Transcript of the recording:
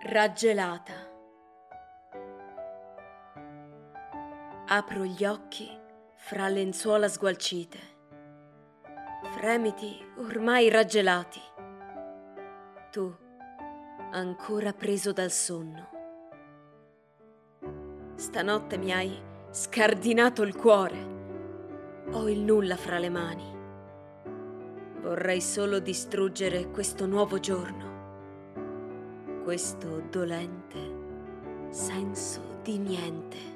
Raggelata. Apro gli occhi fra lenzuola sgualcite, fremiti ormai raggelati. Tu, ancora preso dal sonno. Stanotte mi hai scardinato il cuore. Ho il nulla fra le mani. Vorrei solo distruggere questo nuovo giorno, questo dolente senso di niente.